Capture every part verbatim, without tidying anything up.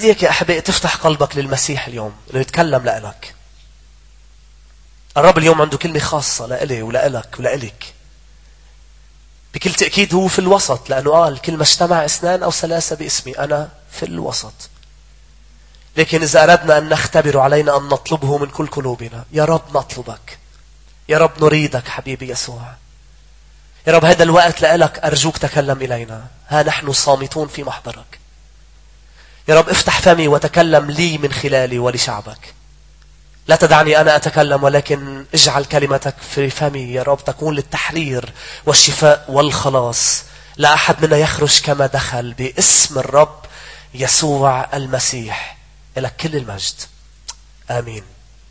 بدي اياك يا احبائي تفتح قلبك للمسيح اليوم انه يتكلم لك. الرب اليوم عنده كلمة خاصة لإلي ولإلك ولإلك. بكل تأكيد هو في الوسط، لأنه قال كل ما اجتمع اثنان أو ثلاثة باسمي أنا في الوسط. لكن إذا أردنا أن نختبر علينا أن نطلبه من كل قلوبنا. يا رب نطلبك، يا رب نريدك حبيبي يسوع. يا رب هذا الوقت لإلك، أرجوك تكلم إلينا، ها نحن صامتون في محضرك. يا رب افتح فمي وتكلم لي من خلالي ولشعبك. لا تدعني أنا أتكلم، ولكن اجعل كلمتك في فمي يا رب تكون للتحرير والشفاء والخلاص. لا أحد منا يخرج كما دخل، باسم الرب يسوع المسيح. لك كل المجد، آمين.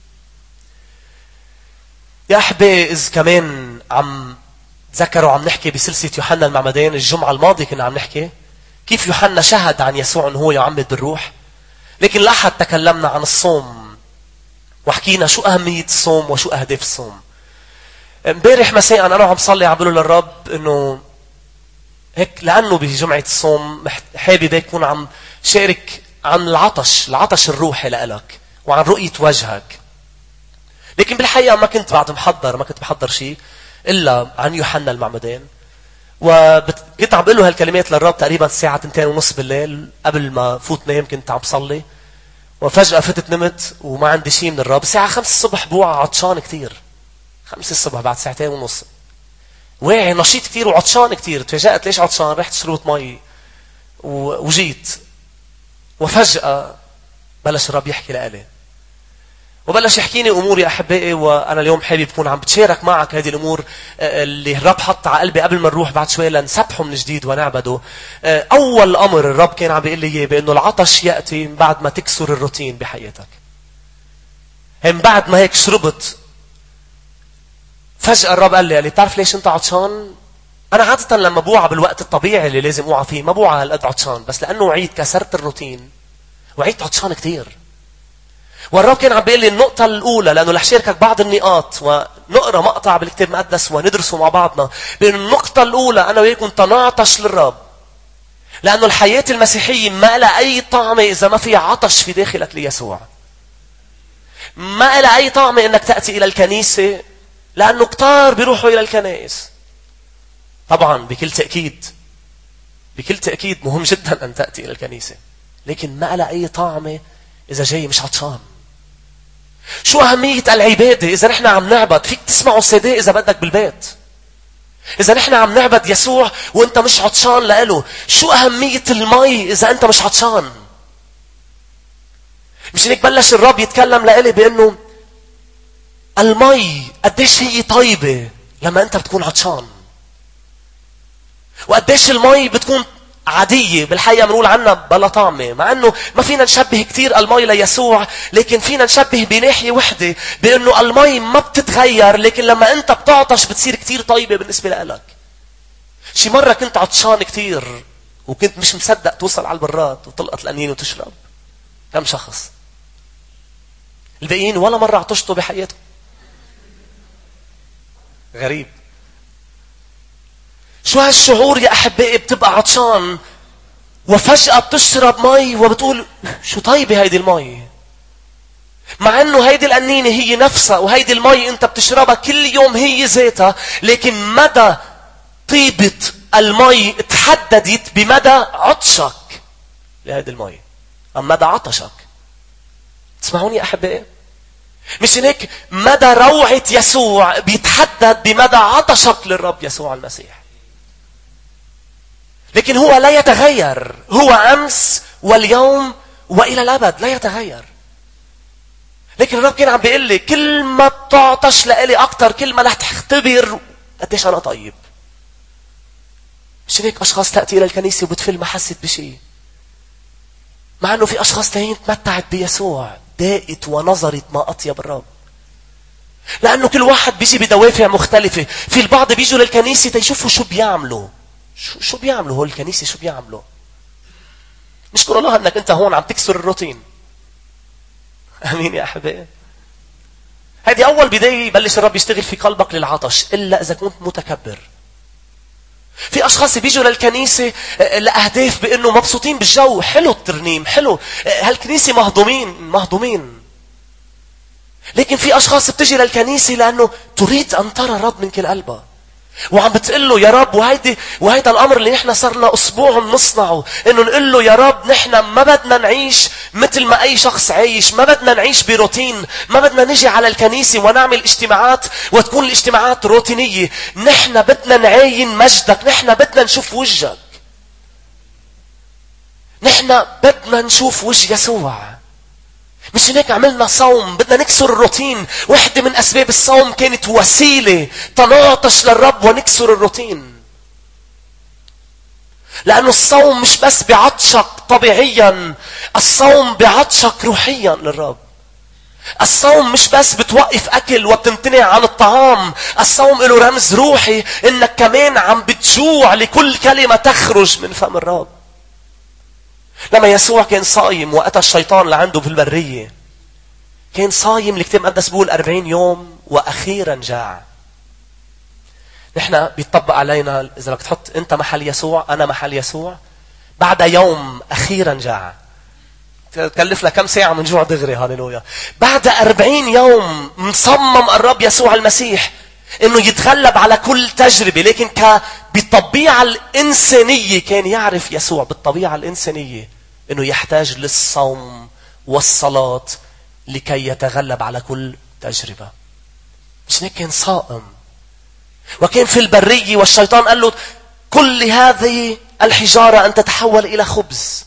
يا أحبي، إذ كمان عم تذكروا عم نحكي بسلسلة يوحنا المعمدان، الجمعة الماضية كنا عم نحكي كيف يوحنا شهد عن يسوع أنه هو يعمد بالروح. لكن لاحظ تكلمنا عن الصوم وحكينا شو أهمية الصوم وشو أهداف الصوم. امبارح مساء أنا عم صلي عم بقول للرب إنه هيك، لأنه بجمعة الصوم حابب يكون عم شارك عن العطش العطش الروحي لإلك وعن رؤية وجهك. لكن بالحقيقة ما كنت بعد محضر ما كنت بحضر شيء إلا عن يوحنا المعمدان. وكنت عم بقول له هالكلمات للرب تقريبا الساعة تنتين ونص بالليل قبل ما فوت نام. كنت عم بصلي وفجأة فتت نمت وما عندي شيء من الرب. الساعة خمس الصبح بوعى عطشان كتير. خمس الصبح بعد ساعتين ونص واعي نشيط كتير وعطشان كتير. تفاجأت ليش عطشان، رحت شربت مي وجيت. وفجأة بلش الرب يحكي لألي وبلش يحكيني أمور يا أحبائي. وأنا اليوم حابب أكون عم بتشارك معك هذه الأمور اللي الرب حط على قلبي قبل ما نروح بعد شوي لنسبحه من جديد ونعبده. أول أمر الرب كان عم بيقول لي إياه بأنه العطش يأتي من بعد ما تكسر الروتين بحياتك. من بعد ما هيك شربت فجأة الرب قال لي قال لي بتعرف ليش أنت عطشان؟ أنا عادة لما بوعى بالوقت الطبيعي اللي لازم أوعى فيه ما بوعى هالقد عطشان، بس لأنه وعيت كسرت الروتين وعيت عطشان كتير. والرب كان عم بيقول لي النقطة الأولى، لأنه رح شاركك بعض النقاط ونقرأ مقطع بالكتاب المقدس وندرسه مع بعضنا. بأن النقطة الأولى أنا وياكم تنعطش للرب، لأنه الحياة المسيحية ما لها أي طعمة إذا ما في عطش في داخلك ليسوع. ما لها أي طعمة إنك تأتي إلى الكنيسة، لأنه كتار بيروحوا إلى الكنائس. طبعا بكل تأكيد بكل تأكيد مهم جدا أن تأتي إلى الكنيسة، لكن ما لها أي طعمة إذا جاي مش عطشان. شو أهمية العبادة إذا نحن عم نعبد؟ فيك تسمعوا سيدي إذا بدك بالبيت. إذا نحن عم نعبد يسوع وأنت مش عطشان لإله، شو أهمية المي إذا أنت مش عطشان؟ مش هيك بلش الرب يتكلم لإلي بأنه المي قديش هي طيبة لما أنت بتكون عطشان، وقديش المي بتكون عادية بالحقيقة بنقول عنها بلا طعمة. مع أنه ما فينا نشبه كتير المي ليسوع، لكن فينا نشبه بناحية وحدة بأنه المي ما بتتغير، لكن لما أنت بتعطش بتصير كتير طيبة بالنسبة لك. شي مرة كنت عطشان كتير وكنت مش مصدق توصل على البراد وتلقط القنينة وتشرب. كم شخص؟ الباقيين ولا مرة عطشتوا بحياتهم. غريب. شو هالشعور يا أحبائي؟ بتبقى عطشان وفجأة بتشرب مي وبتقول شو طيبة هيدي المي، مع أنه هيدي القنينة هي نفسها وهيدي المي أنت بتشربها كل يوم هي ذاتها، لكن مدى طيبة المي تحددت بمدى عطشك لهيدي المي أم مدى عطشك. تسمعوني يا أحبائي؟ مش هيك مدى روعة يسوع بيتحدد بمدى عطشك للرب يسوع المسيح. لكن هو لا يتغير، هو أمس واليوم وإلى الأبد لا يتغير. لكن الرب كان عم بيقول لي كل ما بتعطش لإلي أكتر كل ما رح تختبر قديش أنا طيب. مش هيك أشخاص تأتي إلى الكنيسة وبتفل ما حست بشيء، مع أنه في أشخاص تانيين تمتعت بيسوع دائت ونظرت ما أطيب الرب. لأنه كل واحد بيجي بدوافع مختلفة. في البعض بيجوا للكنيسة تيشوفوا شو بيعملوا شو, شو بيعملوا هو الكنيسة شو بيعملوا. نشكر الله أنك أنت هون عم تكسر الروتين. أمين يا أحبائي. هذه أول بداية يبلش الرب يشتغل في قلبك للعطش، إلا إذا كنت متكبر. في أشخاص بيجوا للكنيسة لأهداف بأنه مبسوطين بالجو، حلو الترنيم، حلو هالكنيسة، مهضومين مهضومين. لكن في أشخاص بتجي للكنيسة لأنه تريد أن ترى الرب من كل قلبها، وعم بتقول له يا رب. وهيدي وهيدا الأمر اللي نحن صرنا أسبوع نصنعه، إنه نقول له يا رب نحن ما بدنا نعيش مثل ما أي شخص عايش، ما بدنا نعيش بروتين، ما بدنا نجي على الكنيسة ونعمل اجتماعات وتكون الاجتماعات روتينية. نحن بدنا نعاين مجدك، نحن بدنا نشوف وجهك، نحن بدنا نشوف وجه يسوع. مش هيك عملنا صوم، بدنا نكسر الروتين. واحدة من أسباب الصوم كانت وسيلة تناطش للرب ونكسر الروتين. لأنه الصوم مش بس بعطشك طبيعيا، الصوم بعطشك روحيا للرب. الصوم مش بس بتوقف أكل وبتمتنع عن الطعام، الصوم له رمز روحي إنك كمان عم بتجوع لكل كلمة تخرج من فم الرب. لما يسوع كان صايم وأتى الشيطان لعنده في البرية، كان صايم الكتاب المقدس بيقول أربعين يوم وأخيرا جاع. نحن بيطبق علينا إذا بدك تحط أنت محل يسوع، أنا محل يسوع، بعد يوم أخيرا جاع. تكلف لك كم ساعة من جوع دغري، هاليلويا. بعد أربعين يوم مصمم الرب يسوع المسيح إنه يتغلب على كل تجربة، لكن ك بالطبيعة الإنسانية كان يعرف يسوع بالطبيعة الإنسانية إنه يحتاج للصوم والصلاة لكي يتغلب على كل تجربة. مش هيك كان صائم وكان في البرية، والشيطان قال له كل هذه الحجارة أن تتحول إلى خبز.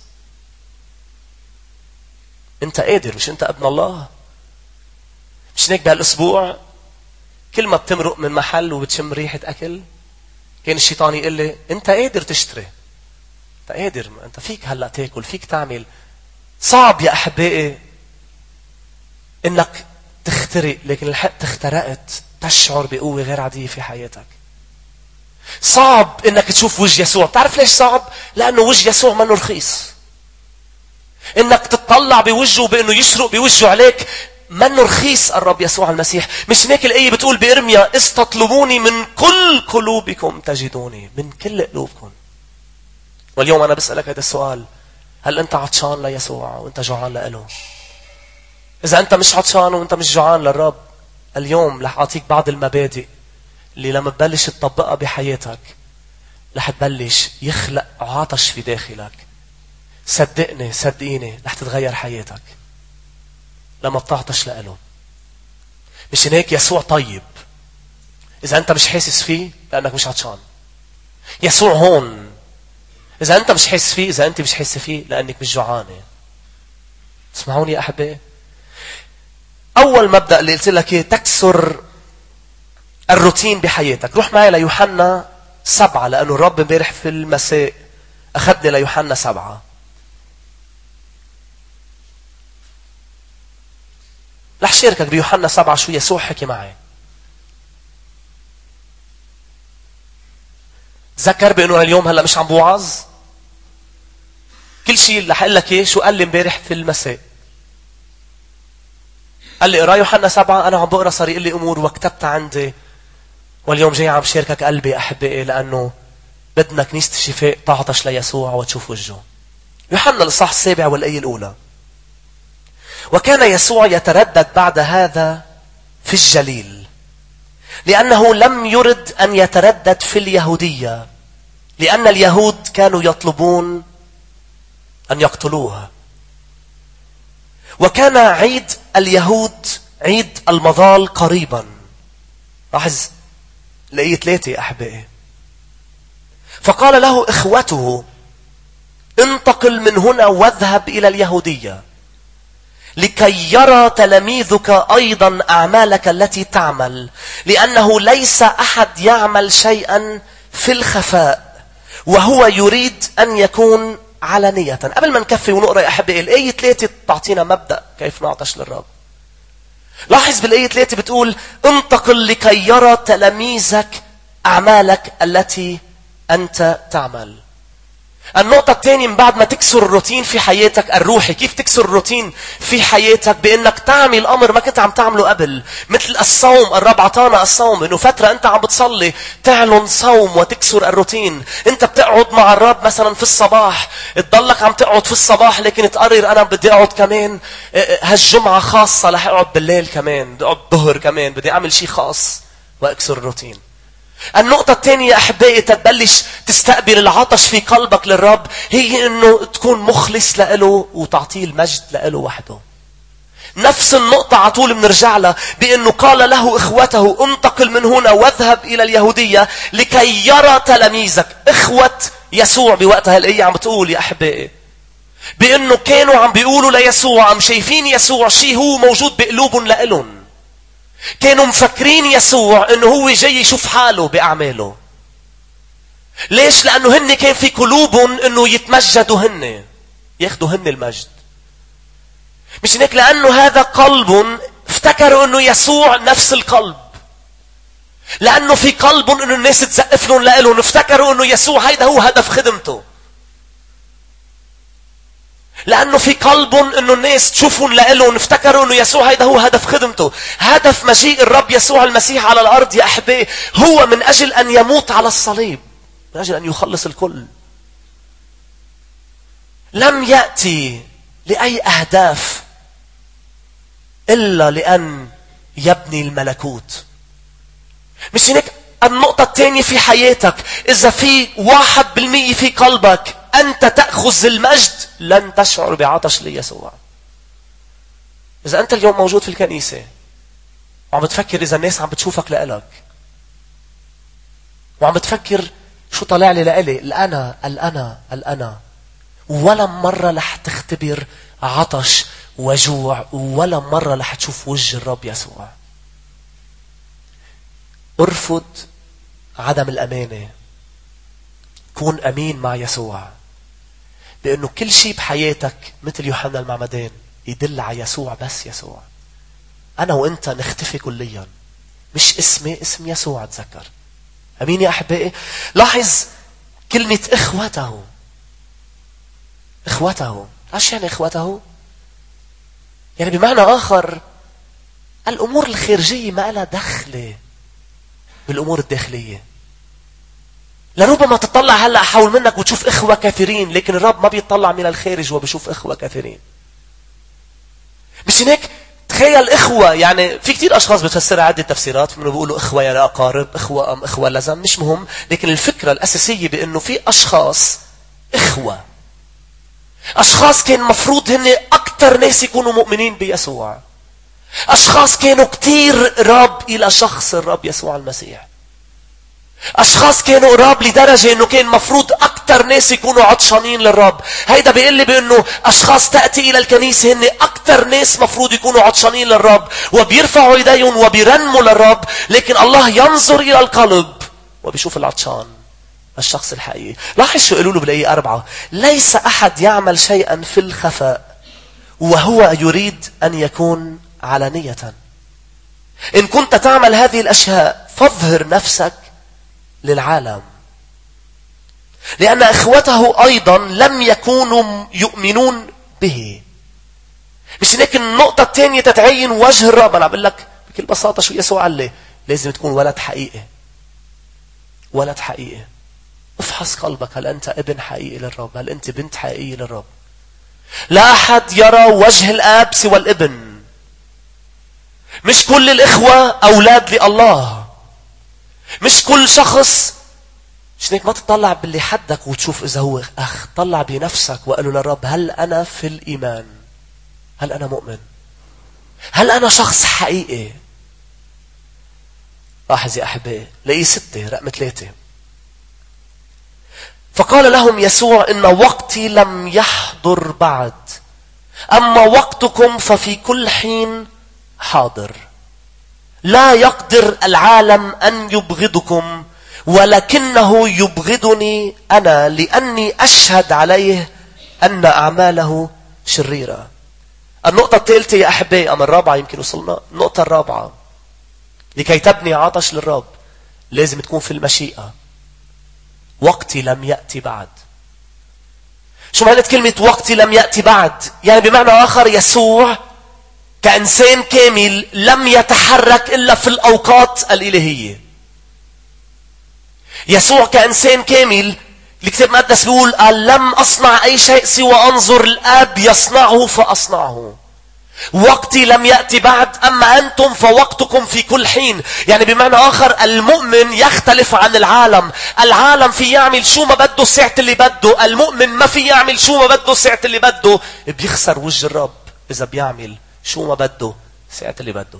أنت قادر، مش أنت ابن الله؟ مش هيك بهالأسبوع كل ما بتمرق من محل وبتشم ريحة أكل كان الشيطان يقول لي أنت قادر تشتري، أنت قادر، أنت فيك هلأ تاكل، فيك تعمل. صعب يا أحبائي إنك تخترق، لكن الحق اخترقت تشعر بقوة غير عادية في حياتك. صعب إنك تشوف وجه يسوع. تعرف ليش صعب؟ لأنه وجه يسوع منه رخيص. إنك تطلع بوجهه بأنه يشرق بوجهه عليك منه رخيص الرب يسوع المسيح. مش هيك الآية بتقول بإرميا استطلبوني من كل قلوبكم تجدوني، من كل قلوبكم. واليوم أنا بسألك هذا السؤال، هل أنت عطشان ليسوع وأنت جوعان لإله؟ إذا أنت مش عطشان وأنت مش جوعان للرب، اليوم رح أعطيك بعض المبادئ اللي لما تبلش تطبقها بحياتك رح تبلش يخلق عطش في داخلك. صدقني صدقيني رح تتغير حياتك لما بتعطش لإله. مش هيك يسوع طيب، إذا أنت مش حاسس فيه لأنك مش عطشان. يسوع هون، إذا أنت مش حاسس فيه، إذا أنت مش حاسس فيه لأنك مش جوعانة. اسمعوني يا أحبائي، أول مبدأ اللي قلت لك تكسر الروتين بحياتك. روح معي ليوحنا سبعة، لأنه الرب امبارح في المساء أخذني ليوحنا سبعة. رح شاركك بيوحنا سبعة شو يسوع حكي معي. تذكر بأنه اليوم هلأ مش عم بوعظ. كل شيء اللي حقول لك ايه شو قال لي امبارح في المساء. قال لي اقرا يوحنا سبعة. أنا عم بقرا صار يقول لي أمور وكتبت عندي، واليوم جاي عم شاركك قلبي أحبائي، لأنه بدنا كنيسة الشفاء تعطش ليسوع وتشوف وجهه. يوحنا الإصحاح السابع والآية الأولى. وكان يسوع يتردد بعد هذا في الجليل، لأنه لم يرد أن يتردد في اليهودية، لأن اليهود كانوا يطلبون أن يقتلوه. وكان عيد اليهود عيد المظال قريبا. لاحظ الآية ثلاثة أحبائي. فقال له إخوته انتقل من هنا واذهب إلى اليهودية لكي يرى تلاميذك أيضا أعمالك التي تعمل، لأنه ليس أحد يعمل شيئا في الخفاء وهو يريد أن يكون علانية. قبل ما نكفي ونقرأ يا أحبائي الآية ثلاثة تعطينا مبدأ كيف نعطش للرب. لاحظ بالآية ثلاثة بتقول انتقل لكي يرى تلاميذك أعمالك التي أنت تعمل. النقطة الثانية من بعد ما تكسر الروتين في حياتك الروحي. كيف تكسر الروتين في حياتك؟ بأنك تعمل أمر ما كنت عم تعمله قبل. مثل الصوم. الرب عطانا الصوم. إنه فترة أنت عم بتصلي تعلن صوم وتكسر الروتين. أنت بتقعد مع الرب مثلا في الصباح. تضلك عم تقعد في الصباح لكن تقرر أنا بدي أقعد كمان هالجمعة خاصة رح أقعد بالليل كمان. بدي أقعد ظهر كمان. بدي أعمل شيء خاص وأكسر الروتين. النقطة الثانية يا أحبائي تبلش تستقبل العطش في قلبك للرب هي أنه تكون مخلص لإله وتعطيه المجد لإله وحده. نفس النقطة على طول بنرجع لها بأنه قال له إخوته انتقل من هنا واذهب إلى اليهودية لكي يرى تلاميذك. إخوة يسوع بوقتها الآية عم بتقول يا أحبائي بأنه كانوا عم بيقولوا ليسوع عم شايفين يسوع شيء هو موجود بقلوبهم لإلهم. كانوا مفكرين يسوع انه هو جاي يشوف حاله باعماله. ليش؟ لانه هن كان في قلوبهم انه يتمجدوا هن ياخذوا هن المجد. مش هيك؟ لانه هذا قلب افتكروا انه يسوع نفس القلب. لانه في قلبهم انه الناس تزقف لهم لهم افتكروا انه يسوع هيدا هو هدف خدمته. لأنه في قلبهم أنه الناس تشوفون لإلهم افتكروا أنه يسوع هيدا هو هدف خدمته. هدف مجيء الرب يسوع المسيح على الأرض يا أحبائي هو من أجل أن يموت على الصليب. من أجل أن يخلص الكل. لم يأتي لأي أهداف إلا لأن يبني الملكوت. مش هيك؟ النقطة الثانية في حياتك إذا في واحد بالمية في قلبك أنت تأخذ المجد لن تشعر بعطش ليسوع. إذا أنت اليوم موجود في الكنيسة وعم بتفكر إذا الناس عم بتشوفك لإلك وعم بتفكر شو طلع لي لإلي الأنا الأنا الأنا ولا مرة رح تختبر عطش وجوع ولا مرة رح تشوف وجه الرب يسوع. ارفض عدم الأمانة. كون أمين مع يسوع. لأنه كل شيء بحياتك مثل يوحنا المعمدان يدل على يسوع بس يسوع. أنا وإنت نختفي كليا. مش اسمي اسم يسوع تذكر. أمين يا أحبائي؟ لاحظ كلمة إخوته. إخوته. إيش يعني إخوته؟ يعني بمعنى آخر الأمور الخارجية ما لها دخل بالأمور الداخلية. لربما تطلع هلأ حول منك وتشوف إخوة كثيرين لكن الرب ما بيطلع من الخارج وبيشوف إخوة كثيرين. مش هيك؟ تخيل إخوة يعني في كتير أشخاص بتفسرها عدة تفسيرات. منهم بيقولوا إخوة يعني أقارب إخوة أم إخوة لزم مش مهم. لكن الفكرة الأساسية بأنه في أشخاص إخوة. أشخاص كان مفروض هن أكتر ناس يكونوا مؤمنين بيسوع. أشخاص كانوا كتير قراب إلى شخص الرب يسوع المسيح. أشخاص كانوا قراب لدرجة أنه كان مفروض أكتر ناس يكونوا عطشانين للرب. هيدا بيقول لي بأنه أشخاص تأتي إلى الكنيسة هن أكتر ناس مفروض يكونوا عطشانين للرب وبيرفعوا يديهم وبيرنموا للرب. لكن الله ينظر إلى القلب وبيشوف العطشان الشخص الحقيقي. لاحظ شو قالوا له بالآية أربعة. ليس أحد يعمل شيئا في الخفاء وهو يريد أن يكون علانية. إن كنت تعمل هذه الأشياء فاظهر نفسك للعالم. لأن إخوته أيضا لم يكونوا يؤمنون به. مش هيك النقطة الثانية تتعين وجه الرب. أنا بقول لك بكل بساطة شو يسوع قال لي. لازم تكون ولد حقيقي. ولد حقيقي. افحص قلبك. هل أنت ابن حقيقي للرب؟ هل أنت بنت حقيقية للرب؟ لا أحد يرى وجه الآب سوى الابن. مش كل الإخوة أولاد لله. مش كل شخص. مش هيك؟ ما تطلع باللي حدك وتشوف إذا هو أخ. طلع بنفسك وقالوا للرب هل أنا في الإيمان؟ هل أنا مؤمن؟ هل أنا شخص حقيقي؟ لاحظ يا أحبائي لقي ستة رقم ثلاثة. فقال لهم يسوع إن وقتي لم يحضر بعد أما وقتكم ففي كل حين حاضر. لا يقدر العالم أن يبغضكم ولكنه يبغضني أنا لأني أشهد عليه أن أعماله شريرة. النقطة الثالثة يا أحبائي أم الرابعة يمكن وصلنا. النقطة الرابعة لكي تبني عطش للرب لازم تكون في المشيئة. وقتي لم يأتي بعد. شو معنى كلمة وقتي لم يأتي بعد؟ يعني بمعنى آخر يسوع كإنسان كامل لم يتحرك إلا في الأوقات الإلهية. يسوع كإنسان كامل الكتاب المقدس بيقول قال لم أصنع أي شيء سوى أنظر الآب يصنعه فأصنعه. وقتي لم يأتي بعد أما أنتم فوقتكم في كل حين. يعني بمعنى آخر المؤمن يختلف عن العالم. العالم في يعمل شو ما بده ساعة اللي بده، المؤمن ما في يعمل شو ما بده ساعة اللي بده. بيخسر وجه الرب إذا بيعمل شو ما بده ساعة اللي بده.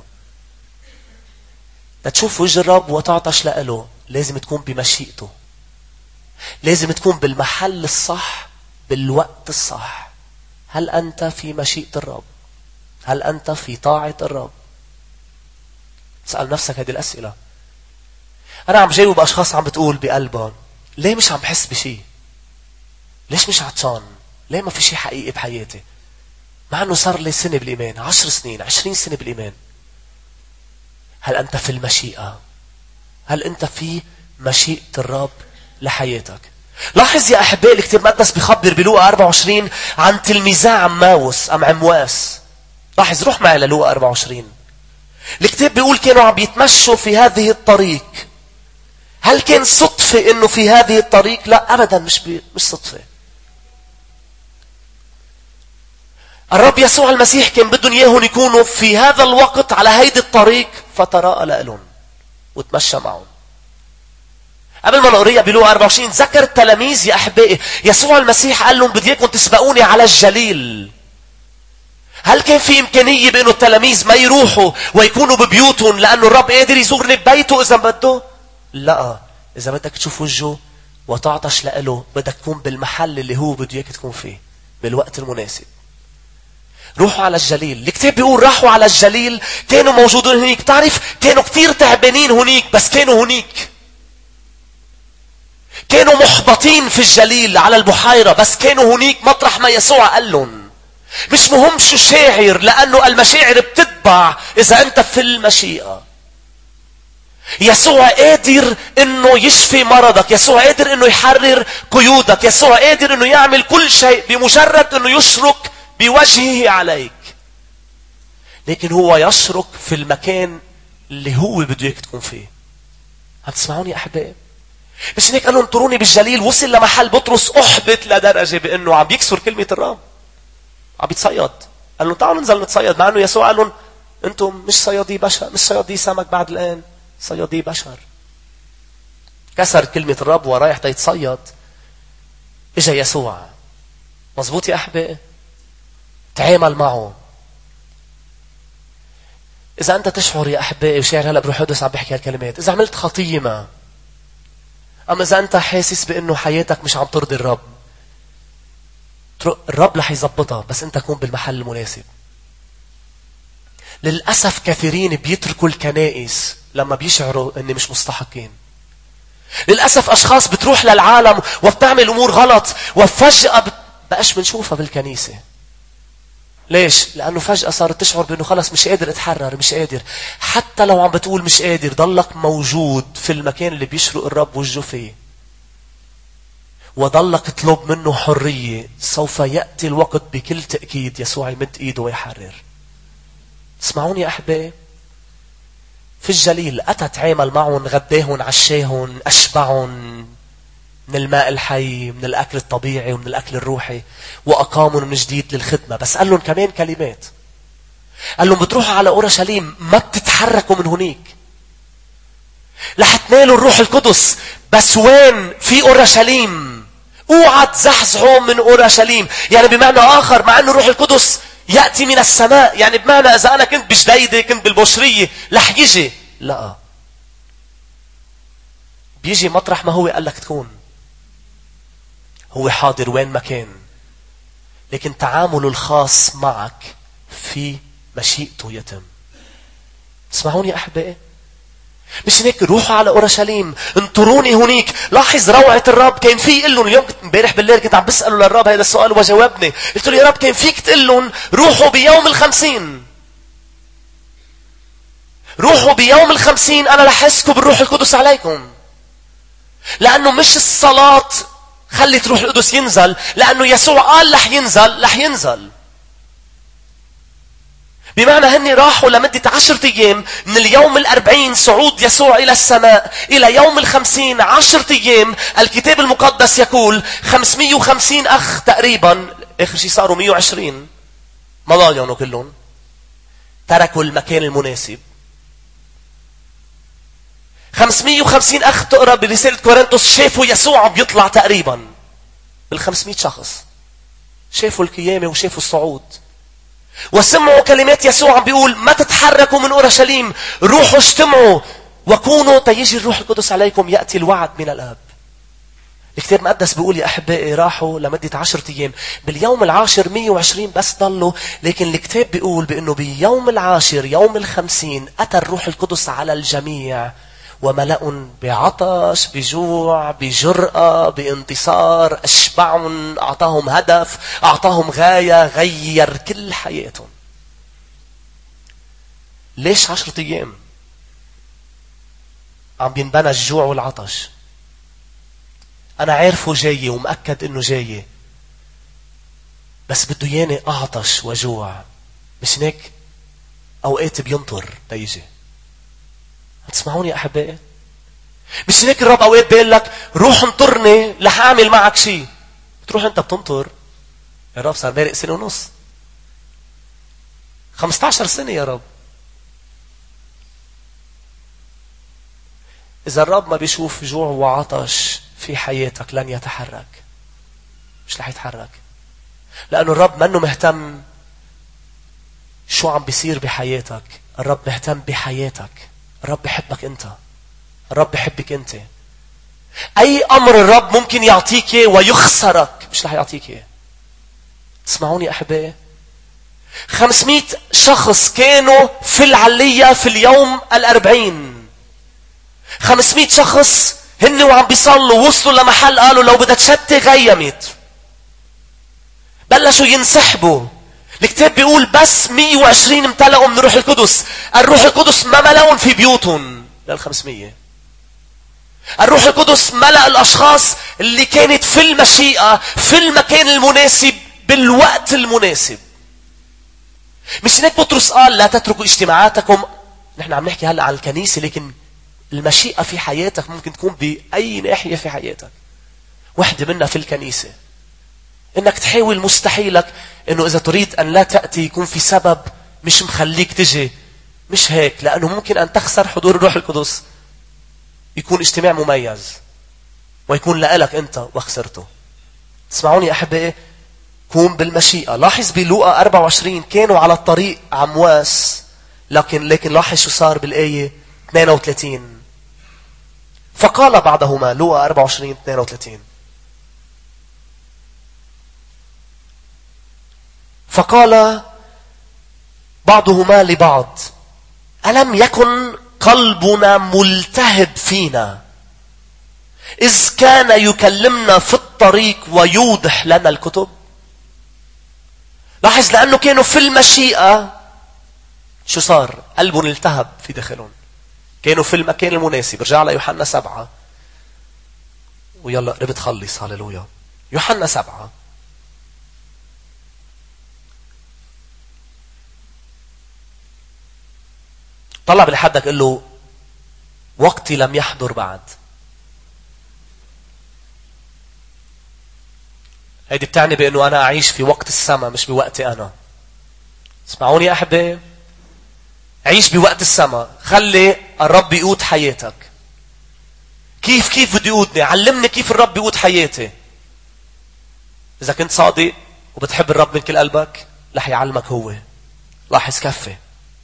لتشوف وجه الرب وتعطش لأله لازم تكون بمشيئته، لازم تكون بالمحل الصح بالوقت الصح. هل أنت في مشيئة الرب؟ هل أنت في طاعة الرب؟ سأل نفسك هذه الأسئلة. أنا عم جاوب أشخاص عم بتقول بقلبهم ليه مش عم بحس بشيء؟ ليش مش عطشان؟ ليه ما في شيء حقيقي بحياتي؟ مع أنه صار لي سنة بالإيمان، عشر سنين، عشرين سنة بالإيمان. هل أنت في المشيئة؟ هل أنت في مشيئة الرب لحياتك؟ لاحظ يا أحبائي الكتاب المقدس بيخبر بلوقا أربعة وعشرين عن تلميذا عماوس أم عمواس. لاحظ، روح معي للوقا أربعة وعشرين. الكتاب بيقول كانوا عم يتمشوا في هذه الطريق. هل كان صدفة انه في هذه الطريق؟ لا ابدا، مش بي... مش صدفة. الرب يسوع المسيح كان بدهم اياهم يكونوا في هذا الوقت على هيدي الطريق، فتراءى لهم وتمشى معهم. قبل ما نقريها بلوقا أربعة وعشرين ذكر التلاميذ يا احبائي يسوع المسيح قال لهم بدي اياكم تسبقوني على الجليل. هل كان في إمكانية بأنه التلاميذ ما يروحوا ويكونوا ببيوتهم لأنه الرب قادر يزورني ببيته إذا بده؟ لا، إذا بدك تشوف وجهه وتعطش لأله بدك تكون بالمحل اللي هو بده إياك تكون فيه بالوقت المناسب. روحوا على الجليل. الكتاب بيقول راحوا على الجليل، كانوا موجودين هنيك. تعرف كانوا كتير تعبانين هنيك، بس كانوا هنيك. كانوا محبطين في الجليل على البحيرة، بس كانوا هنيك مطرح ما يسوع قال لهم. مش مهم شو شاعر، لأنه المشاعر بتتبع إذا أنت في المشيئة. يسوع قادر إنه يشفي مرضك، يسوع قادر إنه يحرر قيودك، يسوع قادر إنه يعمل كل شيء بمجرد إنه يشرك بوجهه عليك. لكن هو يشرك في المكان اللي هو بده إياك تكون فيه. عم تسمعوني يا أحبائي؟ مش هيك قالوا انطروني بالجليل. وصل لمحل بطرس أحبط لدرجة بأنه عم يكسر كلمة الرب، عم يتصيد. قال لهم تعالوا ننزل نتصيد، مع انه يسوع قال لهم انتم مش صيادي بشر، مش صيادي سمك بعد الان، صيادي بشر. كسر كلمة الرب ورايح يتصيد. اجا يسوع. مزبوط يا احبائي؟ تعامل معه. اذا انت تشعر يا احبائي وشاعر هلا بروح القدس عم بحكي هالكلمات، اذا عملت خطية ما، اما اذا انت حاسس بانه حياتك مش عم ترضي الرب، الرب رح يزبطها، بس انت كون بالمحل المناسب. للأسف كثيرين بيتركوا الكنائس لما بيشعروا اني مش مستحقين. للأسف أشخاص بتروح للعالم وبتعمل أمور غلط وفجأة بقاش بنشوفها بالكنيسة. ليش؟ لأنه فجأة صارت تشعر بأنه خلص مش قادر اتحرر، مش قادر. حتى لو عم بتقول مش قادر، ضلك موجود في المكان اللي بيشرق الرب وجهه فيه وضلك تطلب منه حرية. سوف يأتي الوقت بكل تأكيد يسوع يمد إيده ويحرر. اسمعوني يا أحبائي، في الجليل أتى تعامل معهم، غداهم، عشاهم، أشبعهم من الماء الحي، من الأكل الطبيعي ومن الأكل الروحي، وأقامهم من جديد للخدمة. بس قال لهم كمان كلمات. قال لهم بتروحوا على أورشليم، ما بتتحركوا من هناك لح تنالوا الروح القدس. بس وين؟ في أورشليم. اوعى تزحزحوا من أورشليم. يعني بمعنى آخر، مع أنه الروح القدس يأتي من السماء، يعني بمعنى إذا أنا كنت بجديدة، كنت بالبشرية، رح يجي. لا، بيجي مطرح ما هو قال لك تكون. هو حاضر وين ما كان، لكن تعامله الخاص معك في مشيئته يتم. اسمعوني يا أحبائي، مش هيك روحوا على أورشليم، انطروني هنيك. لاحظ روعة الرب. كان في يقول لهم اليوم، امبارح بالليل كنت عم بسأله للرب هذا السؤال وجاوبني. قلت له يا رب كان فيك تقول لهم روحوا بيوم الخمسين، روحوا بيوم الخمسين، أنا رح أسكب الروح القدس عليكم. لأنه مش الصلاة خلت روح القدس ينزل، لأنه يسوع قال لح ينزل لح ينزل. بمعنى هني راحوا لمدة عشرة أيام، من اليوم الأربعين صعود يسوع إلى السماء إلى يوم الخمسين عشرة أيام. الكتاب المقدس يقول خمسمية وخمسين أخ تقريبا، آخر شيء صاروا مية وعشرين، ما ضايعوا كلهم، تركوا المكان المناسب. خمسمية وخمسين أخ تقرأ برسالة كورنثوس شافوا يسوع بيطلع تقريبا بالخمسمية شخص، شافوا القيامة وشافوا الصعود وسمعوا كلمات يسوع بيقول ما تتحركوا من أورشليم، روحوا اجتمعوا وكونوا تيجي الروح القدس عليكم، يأتي الوعد من الآب. الكتاب المقدس بيقول يا أحبائي راحوا لمدة عشرة أيام، باليوم العاشر مية وعشرين بس ضلوا، لكن الكتاب بيقول بأنه بيوم العاشر يوم الخمسين أتى الروح القدس على الجميع وملأ بعطش بجوع بجرأة بانتصار، أشبعهم، أعطاهم هدف، أعطاهم غاية، غير كل حياتهم. ليش عشرة أيام؟ عم بينبنى الجوع والعطش. أنا عارفه جاي ومأكد إنه جاي، بس بده ياني أعطش وجوع، مش هيك أوقات بينطر ليجي. هتسمعوني يا أحبائي؟ مش هيك الرب أوقات بيقول لك روح انطرني لح أعمل معك شيء، بتروح أنت بتنطر. الرب صار بارق سنة ونص، خمسة عشر سنة يا رب. إذا الرب ما بيشوف جوع وعطش في حياتك لن يتحرك، مش رح يتحرك، لأنه الرب منه مهتم شو عم بيصير بحياتك. الرب مهتم بحياتك. الرب بيحبك أنت، الرب بيحبك أنت. أي أمر الرب ممكن يعطيك ويخسرك مش رح يعطيك. تسمعوني أحبائي؟ خمسمائة شخص كانوا في العلية في اليوم الأربعين. خمسمائة شخص هن وعم بيصلوا وصلوا لمحل قالوا لو بدها تشتي غيمت، بلشوا ينسحبوا. الكتاب بيقول بس مية وعشرين امتلأوا من روح القدس. الروح القدس ما ملأهم في بيوتهم للخمسمية. الروح القدس ملأ الأشخاص اللي كانت في المشيئة في المكان المناسب بالوقت المناسب. مش هيك بطرس قال لا تتركوا اجتماعاتكم؟ نحن عم نحكي هلأ عن الكنيسة، لكن المشيئة في حياتك ممكن تكون بأي ناحية في حياتك. واحدة منها في الكنيسة، انك تحاول مستحيلك انه اذا تريد ان لا تأتي يكون في سبب مش مخليك تجي. مش هيك، لانه ممكن ان تخسر حضور الروح القدس، يكون اجتماع مميز ويكون لألك انت وخسرته. تسمعوني احبائي؟ كون بالمشيئة. لاحظ بلوقا أربعة وعشرين كانوا على الطريق عمواس، لكن لكن لاحظ شو صار بالآية اثنين وثلاثين. فقال بعضهما، لوقا أربعة وعشرين اثنين وثلاثين، فقال بعضهما لبعض ألم يكن قلبنا ملتهب فينا إذ كان يكلمنا في الطريق ويوضح لنا الكتب؟ لاحظ لأنه كانوا في المشيئة شو صار؟ قلبهم التهب في داخلهم، كانوا في المكان المناسب. رجع ليوحنا سبعة ويلا قربت خلص. هاللويا. يوحنا سبعة طلع بالحدك قل له وقتي لم يحضر بعد. هيدي بتعني بأنه أنا أعيش في وقت السماء مش بوقتي أنا. اسمعوني يا أحبائي، عيش بوقت السماء. خلي الرب يقود حياتك. كيف كيف بده يقودني؟ علمني كيف الرب يقود حياتي. إذا كنت صادق وبتحب الرب من كل قلبك رح يعلمك هو. لاحظ كفي.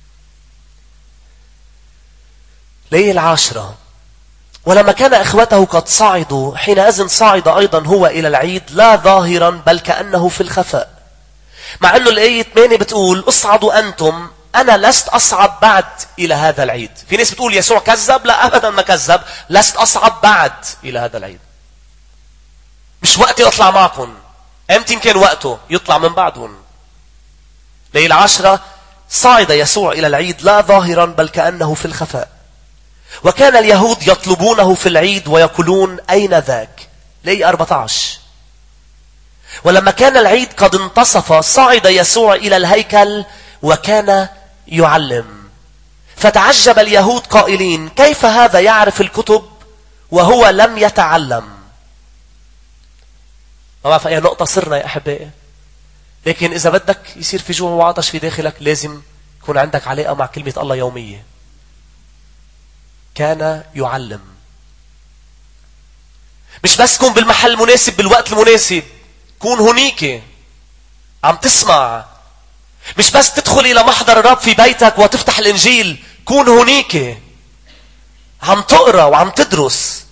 ليه العاشرة؟ ولما كان إخوته قد صعدوا حينئذ صعد أيضا هو إلى العيد لا ظاهرا بل كأنه في الخفاء. مع أنه الآية ثمانية بتقول اصعدوا أنتم، أنا لست أصعد بعد إلى هذا العيد. في ناس بتقول يسوع كذب. لا أبدا ما كذب. لست أصعد بعد إلى هذا العيد. مش وقتي أطلع معكم. أمتى كان وقته يطلع من بعدهم. ليه العاشرة؟ صعد يسوع إلى العيد لا ظاهرا بل كأنه في الخفاء. وكان اليهود يطلبونه في العيد ويقولون أين ذاك؟ ليه أربعة عشر ولما كان العيد قد انتصف صعد يسوع إلى الهيكل وكان يعلم. فتعجب اليهود قائلين: كيف هذا يعرف الكتب وهو لم يتعلم؟ ما بعرف أي نقطة صرنا يا أحبائي، لكن إذا بدك يصير في جوع وعطش في داخلك لازم يكون عندك علاقة مع كلمة الله يومية. كان يعلم. مش بس كون بالمحل المناسب بالوقت المناسب، كون هنيك عم تسمع. مش بس تدخل إلى محضر الرب في بيتك وتفتح الإنجيل، كون هنيك عم تقرأ وعم تدرس.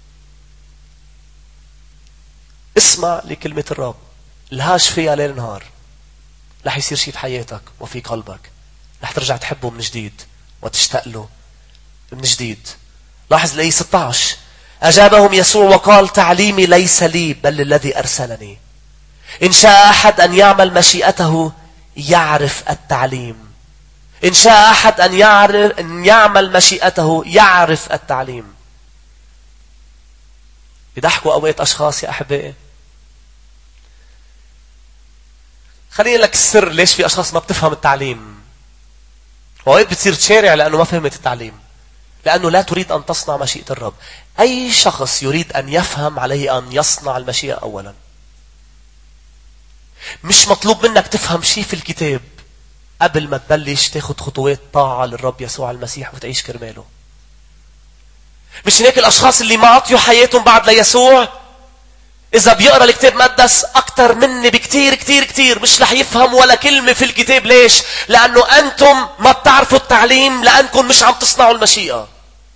اسمع لكلمة الرب، الهاش فيها ليل نهار. رح يصير شيء في حياتك وفي قلبك، رح ترجع تحبه من جديد وتشتاق له من جديد. لاحظ الآية ستة عشر: أجابهم يسوع وقال: تعليمي ليس لي بل الذي أرسلني. إن شاء أحد أن يعمل مشيئته يعرف التعليم. إن شاء أحد أن يعرف أن يعمل مشيئته يعرف التعليم. يضحكوا أوقات أشخاص يا أحبائي. خليني لك السر ليش في أشخاص ما بتفهم التعليم. وأوقات بتصير تشارع لأنه ما فهمت التعليم، لأنه لا تريد أن تصنع مشيئة الرب. أي شخص يريد أن يفهم عليه أن يصنع المشيئة أولا. مش مطلوب منك تفهم شيء في الكتاب قبل ما تبلش تاخد خطوات طاعة للرب يسوع المسيح وتعيش كرماله. مش هناك الأشخاص اللي ما عطيوا حياتهم بعد ليسوع، إذا بيقرأ الكتاب مقدس أكتر مني بكتير كتير كتير مش رح يفهم ولا كلمة في الكتاب. ليش؟ لأنه أنتم ما بتعرفوا التعليم، لأنكم مش عم تصنعوا المشيئة.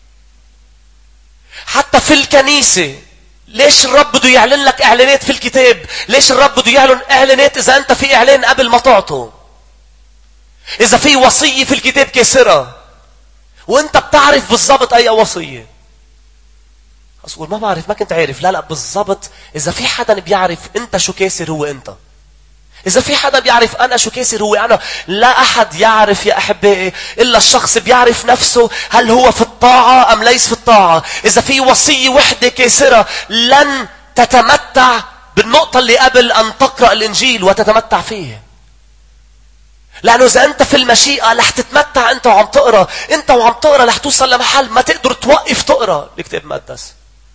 حتى في الكنيسة، ليش الرب بده يعلن لك إعلانات في الكتاب؟ ليش الرب بده يعلن إعلانات إذا أنت في إعلان قبل ما تعطوا؟ إذا في وصية في الكتاب كاسرة وأنت بتعرف بالضبط أي وصية. أقول ما بعرف، ما كنت عارف. لا لا بالضبط. إذا في حدا بيعرف أنت شو كاسر هو أنت. إذا في حدا بيعرف أنا شو كاسر هو أنا. لا أحد يعرف يا أحبائي إلا الشخص بيعرف نفسه هل هو في الطاعة أم ليس في الطاعة. إذا في وصية وحدة كاسرة لن تتمتع بالنقطة اللي قبل أن تقرأ الإنجيل وتتمتع فيه. لأنه إذا أنت في المشيئة رح تتمتع أنت وعم تقرأ. أنت وعم تقرأ رح توصل لمحل ما تقدر توقف تقرأ الكتاب المقدس.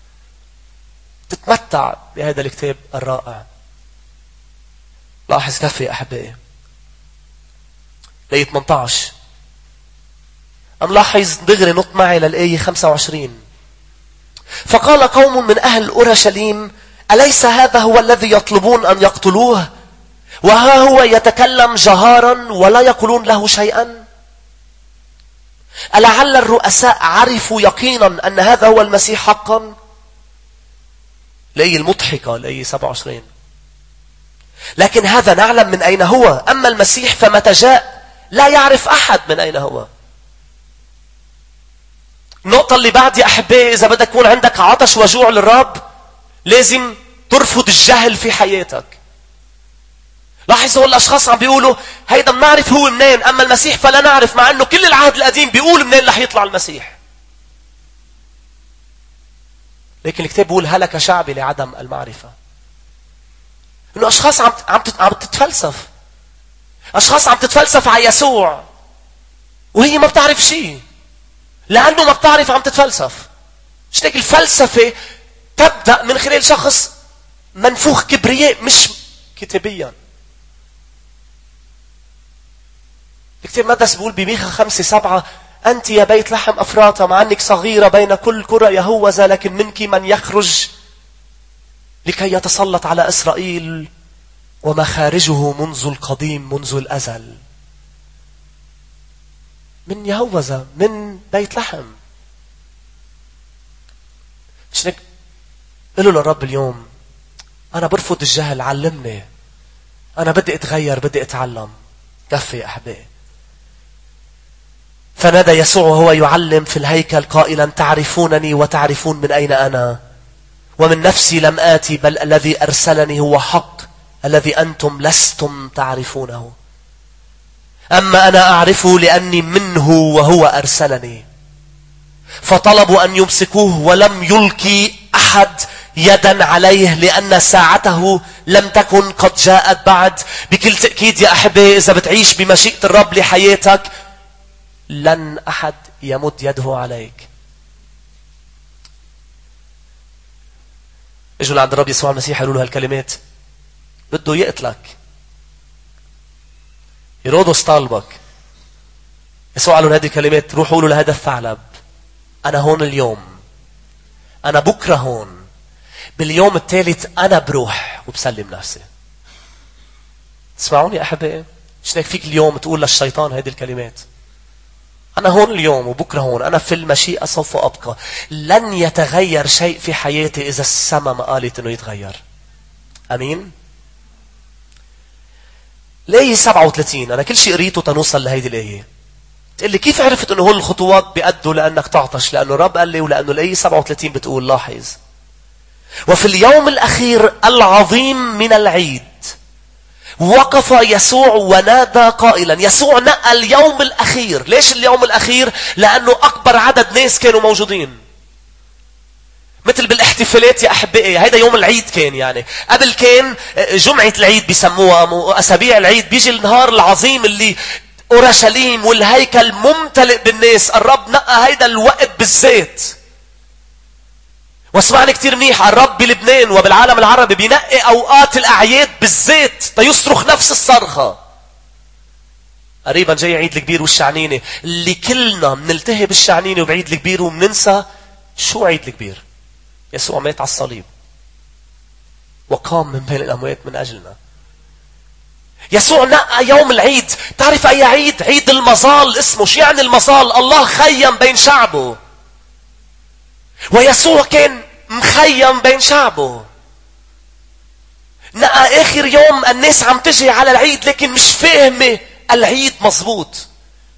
تتمتع بهذا الكتاب الرائع. لاحظ كيف يا أحبائي. لآية ثمانية عشر نلاحظ دغري نط معي للآية خمسة وعشرين. فقال قوم من أهل أورشليم: أليس هذا هو الذي يطلبون أن يقتلوه؟ وها هو يتكلم جهارا ولا يقولون له شيئا. ألعل الرؤساء عرفوا يقينا أن هذا هو المسيح حقا؟ الآية المضحكة الآية سبعة وعشرين. لكن هذا نعلم من أين هو، أما المسيح فمتى جاء لا يعرف أحد من أين هو. النقطة اللي بعد يا أحبائي، إذا بدك يكون عندك عطش وجوع للرب لازم ترفض الجهل في حياتك. لاحظوا الأشخاص عم بيقولوا هيدا بنعرف هو منين، أما المسيح فلا نعرف، مع أنه كل العهد القديم بيقول منين رح يطلع المسيح. لكن الكتاب بيقول هلك شعبي لعدم المعرفة. إنه أشخاص عم عم عم تتفلسف. أشخاص عم تتفلسف على يسوع وهي ما بتعرف شيء، لأنه ما بتعرف عم تتفلسف. مش هيك الفلسفة تبدأ من خلال شخص منفوخ كبرياء مش كتابيا. الكتاب المقدس بيقول بميخا خمسة سبعة: أنت يا بيت لحم أفراطة مع أنك صغيرة بين كل قرى يهوذا، لكن منك من يخرج لكي يتسلط على إسرائيل ومخارجه منذ القديم منذ الأزل. من يهوذا، من بيت لحم. مش هيك قلوا للرب اليوم أنا برفض الجهل، علمني، أنا بدي أتغير، بدي أتعلم. كفي يا أحبائي. فنادى يسوع وهو يعلم في الهيكل قائلا: تعرفونني وتعرفون من أين أنا، ومن نفسي لم آتي، بل الذي أرسلني هو حق، الذي أنتم لستم تعرفونه. أما أنا أعرفه لأني منه وهو أرسلني. فطلبوا أن يمسكوه ولم يلقي أحد يدا عليه لأن ساعته لم تكن قد جاءت بعد. بكل تأكيد يا أحبائي إذا بتعيش بمشيئة الرب لحياتك لن أحد يمد يده عليك. اجوا لعند الرب يسوع المسيح يقولوا له هالكلمات، بده يقتلك. هيرودس طالبك. يسوع قال لهم هذه الكلمات، روحوا قولوا لهذا الثعلب أنا هون اليوم، أنا بكرة هون، باليوم الثالث أنا بروح وبسلم نفسي. تسمعوني يا أحبائي؟ مش هيك فيك اليوم تقول للشيطان هذه الكلمات، أنا هون اليوم وبكرة هون، أنا في المشيئة سوف أبقى. لن يتغير شيء في حياتي إذا السماء ما قالت أنه يتغير. أمين؟ الآية سبعة وثلاثين، أنا كل شيء قريته تنوصل لهيدي الآية. تقول لي كيف عرفت أنه هول الخطوات بيأدوا لأنك تعطش؟ لأنه الرب قال لي، ولأنه الآية سبعة وثلاثين بتقول لاحظ: وفي اليوم الأخير العظيم من العيد وقف يسوع ونادى قائلا. يسوع نقى اليوم الأخير. ليش اليوم الأخير؟ لأنه أكبر عدد ناس كانوا موجودين. مثل بالاحتفالات يا أحبائي، هيدا يوم العيد كان، يعني قبل كان جمعة العيد بيسموها، أسابيع العيد، بيجي النهار العظيم اللي أورشليم والهيكل ممتلئ بالناس. الرب نقى هيدا الوقت بالذات. واسمعني كتير منيح، الرب بلبنان وبالعالم العربي بينقي أوقات الأعياد بالذات تيصرخ نفس الصرخة. قريبا جاي عيد الكبير والشعنينة، اللي كلنا منلتهي بالشعنينة وبعيد الكبير ومننسى شو عيد الكبير. يسوع مات على الصليب وقام من بين الأموات من أجلنا. يسوع نقى يوم العيد. تعرف أي عيد؟ عيد المظال اسمه. شو يعني المظال؟ الله خيم بين شعبه، ويسوع كان مخيم بين شعبه. نقى آخر يوم الناس عم تجي على العيد لكن مش فاهمة العيد مظبوط،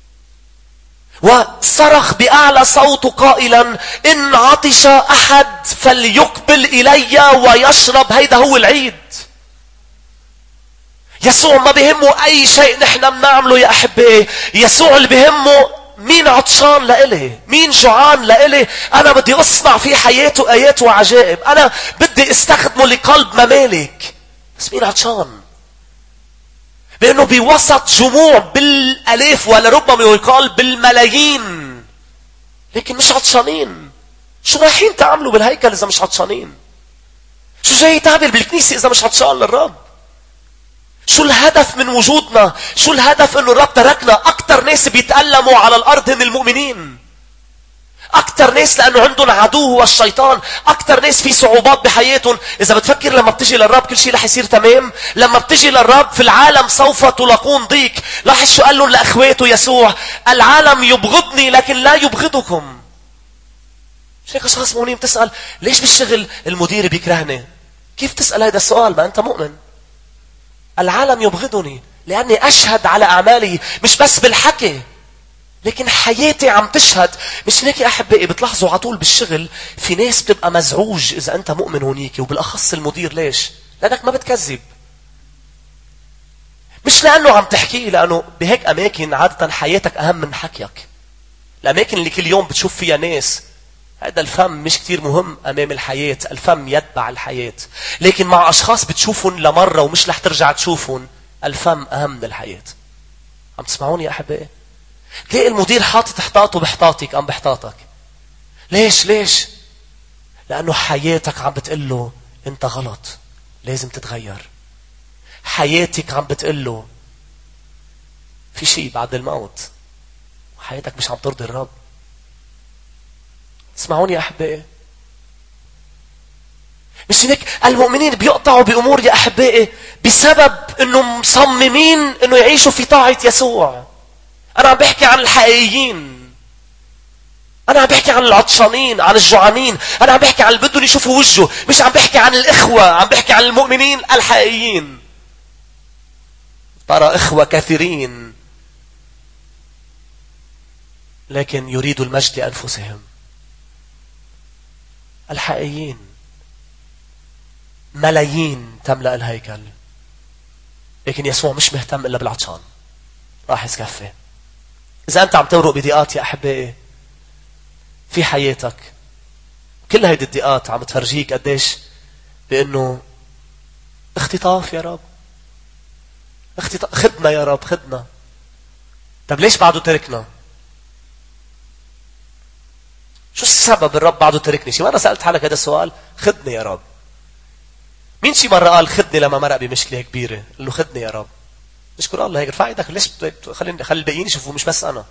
وصرخ بأعلى صوت قائلا: إن عطش أحد فليقبل إلي ويشرب. هيدا هو العيد. يسوع ما بيهمه أي شيء نحن بنعمله يا أحبائي. يسوع اللي بيهمه مين عطشان لإلي، مين جوعان لإلي. أنا بدي أصنع في حياته آيات وعجائب، أنا بدي استخدمه لقلب ممالك. بس مين عطشان؟ لأنه بوسط جموع بالألاف ولربما يقال بالملايين، لكن مش عطشانين. شو رايحين تعملوا بالهيكل إذا مش عطشانين؟ شو جاي تعمل بالكنيسة إذا مش عطشان للرب؟ شو الهدف من وجودنا؟ شو الهدف انه الرب تركنا؟ اكتر ناس بيتألموا على الارض هم المؤمنين. اكتر ناس لانه عندهم عدو هو الشيطان. اكتر ناس في صعوبات بحياتهم. اذا بتفكر لما بتجي للرب كل شيء رح يصير تمام، لما بتجي للرب في العالم سوف تلاقون ضيق. لاحظ شو قال لهم لاخواته يسوع: العالم يبغضني لكن لا يبغضكم. مش هيك اشخاص مؤمنين بتسأل ليش بالشغل المدير بيكرهني؟ كيف تسأل هذا السؤال ما انت مؤمن؟ العالم يبغضني لأني أشهد على أعمالي، مش بس بالحكي لكن حياتي عم تشهد. مش هيك يا أحبائي بتلاحظوا على طول بالشغل في ناس بتبقى مزعوج إذا أنت مؤمن هونيك، وبالأخص المدير. ليش؟ لأنك ما بتكذب. مش لأنه عم تحكي، لأنه بهيك أماكن عادة حياتك أهم من حكيك. الأماكن اللي كل يوم بتشوف فيها ناس، هذا الفم مش كتير مهم أمام الحياة. الفم يتبع الحياة. لكن مع أشخاص بتشوفهم لمرة ومش رح ترجع تشوفهم، الفم أهم من الحياة. عم تسمعوني يا أحبائي؟ تلاقي المدير حاطط حطاطه بحطاطك أم بحطاطك. ليش؟ ليش؟ لأنه حياتك عم بتقله أنت غلط، لازم تتغير. حياتك عم بتقله في شيء بعد الموت، وحياتك مش عم ترضي الرب. اسمعوني يا أحبائي، مش هيك المؤمنين بيقطعوا بأمور يا أحبائي بسبب أنه مصممين أنه يعيشوا في طاعة يسوع. أنا عم بحكي عن الحقيقيين، أنا عم بحكي عن العطشانين، عن الجوعانين، أنا عم بحكي عن اللي بدهم يشوفوا وجهه. مش عم بحكي عن الإخوة، عم بحكي عن المؤمنين الحقيقيين. ترى إخوة كثيرين لكن يريدوا المجد لأنفسهم. الحقيقيين ملايين تملأ الهيكل، لكن يسوع مش مهتم إلا بالعطشان. راح يسكفي. إذا أنت عم تمرق بضيقات يا أحبائي في حياتك، كل هيدي الضيقات عم تفرجيك قديش بأنه اختطاف يا رب، اختطاف، خدنا يا رب خدنا. طب ليش بعده تركنا؟ شو السبب الرب بعده تركني؟ شي مرة سألت حالك هذا السؤال؟ خدني يا رب. مين شي مرة قال خدني لما مرق بمشكلة كبيرة؟ قال له خدني يا رب. اشكر الله هيك، ارفع ايدك. ليش خلي خلي الباقيين يشوفوا مش بس انا.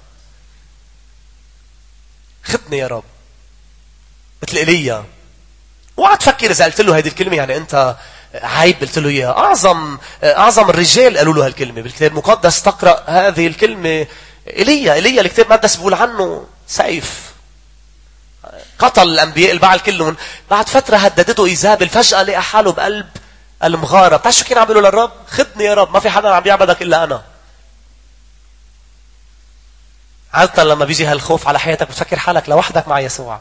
خدني يا رب. مثل ايليا. اوعى تفكر اذا قلت له هذه الكلمة يعني انت عيب قلت له اياها. اعظم اعظم الرجال قالوا له هالكلمة بالكتاب المقدس. تقرأ هذه الكلمة. ايليا ايليا الكتاب المقدس بيقول عنه سيف، قتل الانبياء البعل كلهم. بعد فترة هددته ايزابل، فجأة لقى حاله بقلب المغارة. بتعرف شو كان عم بيقول للرب؟ خدني يا رب، ما في حدا عم بيعبدك الا انا. عادة لما بيجي هالخوف على حياتك بتفكر حالك لوحدك مع يسوع.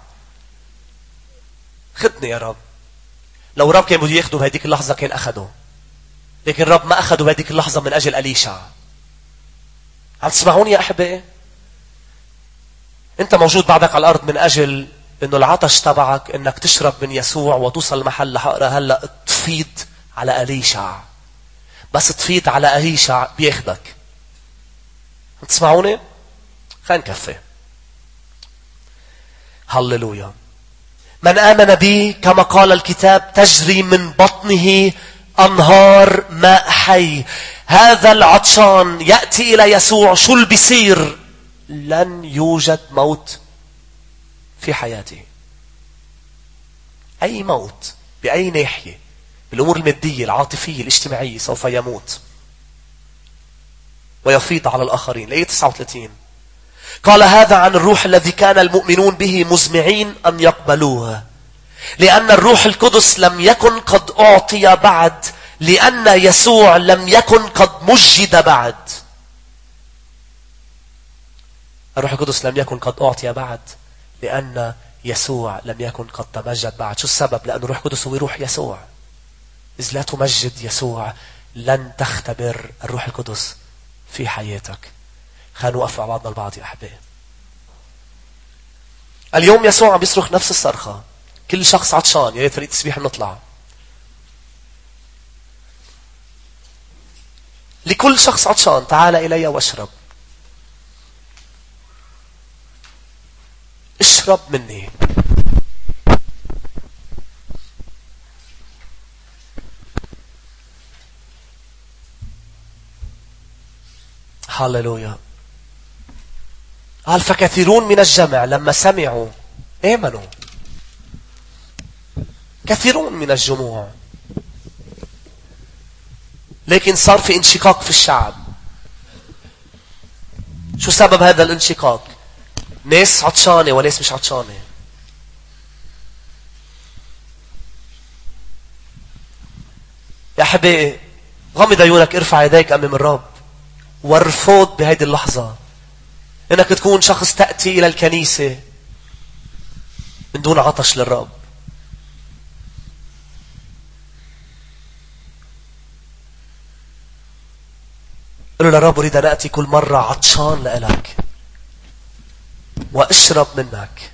خدني يا رب. لو رب كان بده ياخده بهديك اللحظة كان أخده، لكن رب ما أخده بهديك اللحظة من أجل أليشع. عم تسمعوني يا أحبائي؟ أنت موجود بعدك على الأرض من أجل إنه العطش تبعك إنك تشرب من يسوع وتوصل محل حقرة. هلأ تفيض على أليشع، بس تفيض على أليشع بياخدك. عم تسمعوني؟ خلينا نكفي. هللويا. من آمن بي كما قال الكتاب تجري من بطنه أنهار ماء حي. هذا العطشان يأتي إلى يسوع، شو اللي بيصير؟ لن يوجد موت في حياته. أي موت بأي ناحية، بالأمور المادية العاطفية الاجتماعية، سوف يموت ويفيض على الآخرين. الآية تسعة وثلاثين قال هذا عن الروح الذي كان المؤمنون به مزمعين أن يقبلوه، لأن الروح القدس لم يكن قد أعطي بعد، لأن يسوع لم يكن قد مجد بعد. الروح القدس لم يكن قد أعطي بعد لأن يسوع لم يكن قد تمجد بعد. شو السبب؟ لأن الروح القدس هو روح يسوع. إذ لا تمجد يسوع لن تختبر الروح القدس في حياتك. خلينا نوقف مع بعضنا البعض يا أحبائي. اليوم يسوع عم بيصرخ نفس الصرخة. كل شخص عطشان، يا ريت فريق تسبيح نطلع. لكل شخص عطشان تعال إلي واشرب. اشرب مني. هاللويا. قال فكثيرون من الجمع لما سمعوا آمنوا. كثيرون من الجموع، لكن صار في انشقاق في الشعب. شو سبب هذا الانشقاق؟ ناس عطشانة وناس مش عطشانة. يا حبيبي غمض عيونك، ارفع يديك أمام الرب وارفض بهذه اللحظة انك تكون شخص تأتي الى الكنيسة من دون عطش للرب. قل له للرب اريد ان اتي كل مرة عطشان لإلك واشرب منك.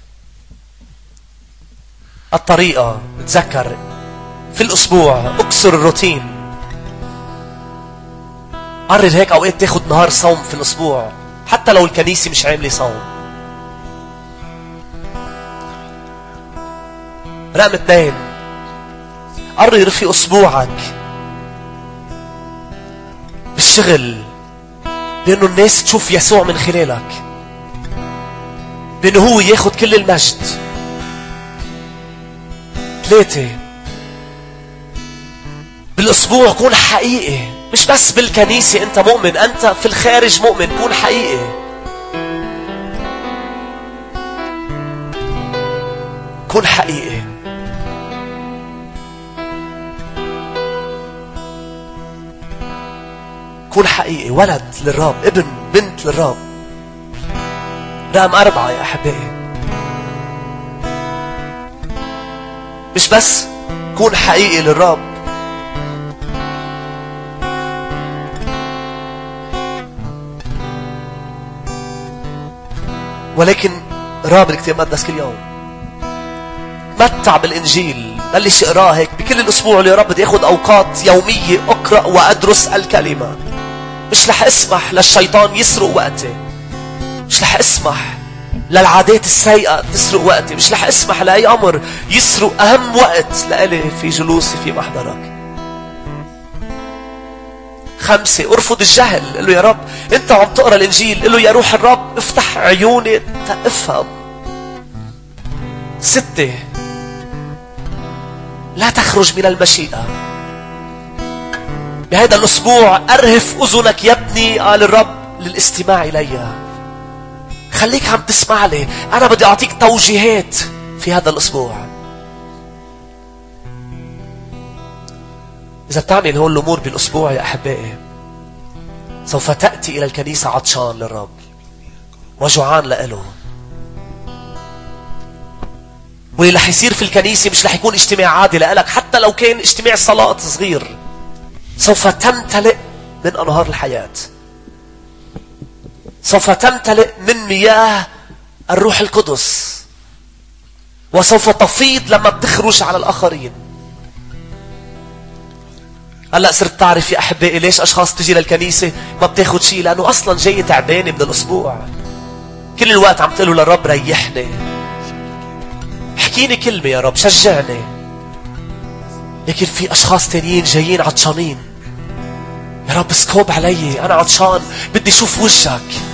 الطريقة تذكر في الاسبوع اكسر الروتين. قرر هيك اوقات تاخد نهار صوم في الاسبوع حتى لو الكنيسة مش عاملة صوم. رقم اثنين، قرر في اسبوعك بالشغل بأنه الناس تشوف يسوع من خلالك، بأنه هو ياخد كل المجد. ثلاثة، بالأسبوع كون حقيقي، مش بس بالكنيسة أنت مؤمن، أنت في الخارج مؤمن. كون حقيقي. كون حقيقي. كون حقيقي. ولد للرب، ابن بنت للرب. رقم أربعة يا أحبائي، مش بس كون حقيقي للرب، ولكن راب الكتاب المقدس كل يوم. تمتع بالإنجيل بلش اقراه هيك بكل الاسبوع. يا رب بدي اخذ اوقات يومية اقرأ وادرس الكلمة. مش رح اسمح للشيطان يسرق وقتي. مش رح اسمح للعادات السيئة تسرق وقتي. مش رح اسمح لأي أمر يسرق أهم وقت لإلي في جلوسي في محضرك. خمسة، ارفض الجهل. قل له يا رب انت عم تقرأ الانجيل، قل له يا روح الرب افتح عيوني تفهم. ستة، لا تخرج من المشيئة. بهذا الاسبوع ارهف اذنك يا ابني قال الرب للاستماع الي. خليك عم تسمع لي. انا بدي اعطيك توجيهات في هذا الاسبوع. إذا بتعمل هول الأمور بالأسبوع يا أحبائي سوف تأتي إلى الكنيسة عطشان للرب وجوعان لإله. واللي رح يصير في الكنيسة مش رح يكون اجتماع عادي لإلك، حتى لو كان اجتماع صلاة صغير. سوف تمتلئ من أنهار الحياة. سوف تمتلئ من مياه الروح القدس. وسوف تفيض لما بتخرج على الآخرين. هلا صرت تعرف يا أحبائي ليش أشخاص تجي للكنيسة ما بتاخد شيء؟ لأنه أصلا جاي تعبانة من الأسبوع. كل الوقت عم تقوله للرب ريحني، احكيني كلمة يا رب، شجعني. لكن في أشخاص تانيين جايين عطشانين. يا رب اسكوب علي، أنا عطشان، بدي أشوف وجهك.